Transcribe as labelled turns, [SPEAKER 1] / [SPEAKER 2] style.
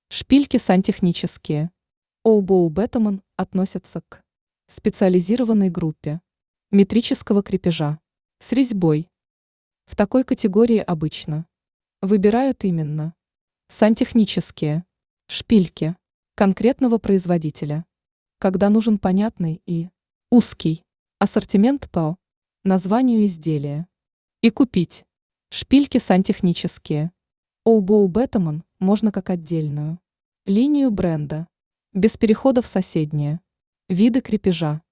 [SPEAKER 1] Шпильки сантехнические. Оубоу Беттаман относятся к специализированной группе метрического крепежа с резьбой. В такой категории обычно выбирают именно сантехнические шпильки конкретного производителя, когда нужен понятный и узкий ассортимент по названию изделия. И купить шпильки сантехнические Оубоу Беттаман можно как отдельную линию бренда, без перехода в соседние виды крепежа.